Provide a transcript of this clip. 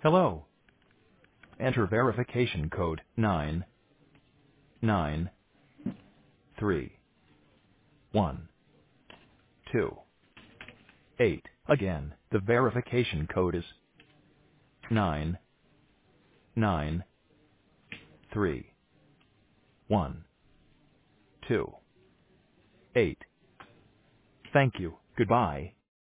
Hello. Enter verification code 99312. Again, the verification code is 99312. Thank you. Goodbye.